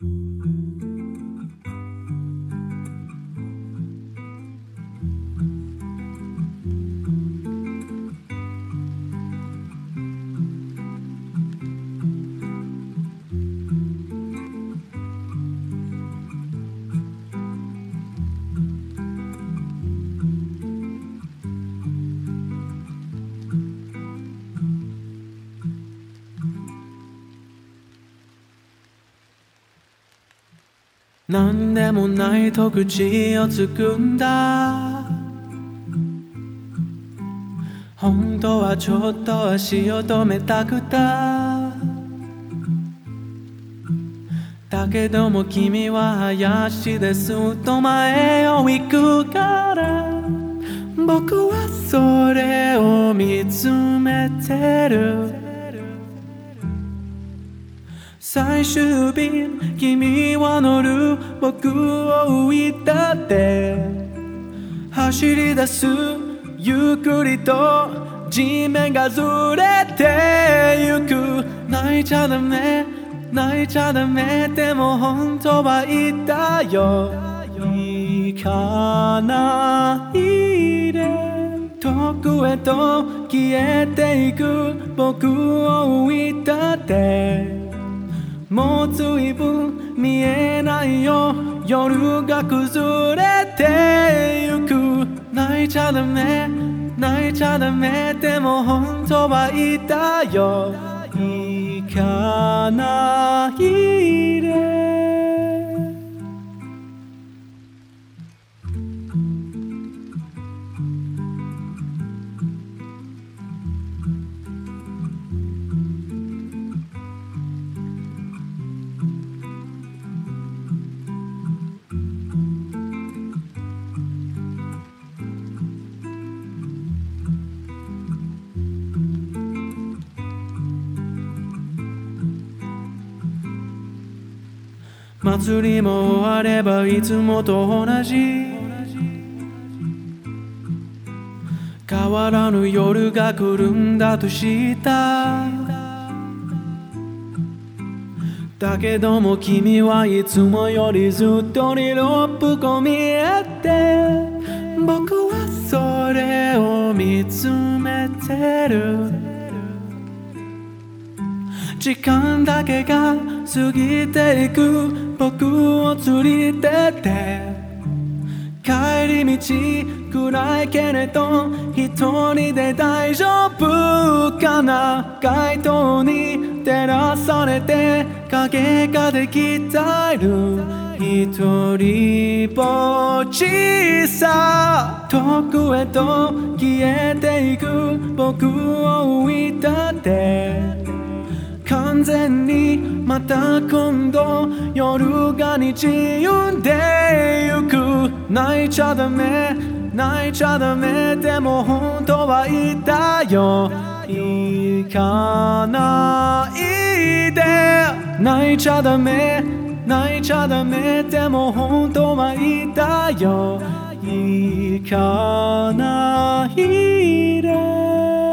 なんでもないと口をつくんだ。本当はちょっと足を止めたくた。だけども君は林ですっと前を行くから、僕はそれを見つめてる。最終便君は乗る、僕を浮いたって走り出す。ゆっくりと地面がずれてゆく。泣いちゃダメ泣いちゃダメ、でも本当は言ったよ。行かないで遠くへと消えていく。僕を浮いたってもう随分見えないよ。夜が崩れてゆく。泣いちゃダメ泣いちゃダメ、でも本当は言ったよ。行かないで。祭りも終わればいつもと同じ、変わらぬ夜が来るんだとした。だけども君はいつもよりずっと色っぽく見えて、僕はそれを見つめてる。時間だけが過ぎていく。僕を連れてって帰り道暗いけれど一人で大丈夫かな。街灯に照らされて影ができたる。一人ぼっちさ遠くへと消えていく。僕を浮いたって完全にまた今度夜がにじゆんでゆく。泣いちゃダメ泣いちゃダメ、でも本当は言ったよ。行かないで。泣いちゃダメ泣いちゃダメ、でも本当は言ったよ。行かないで。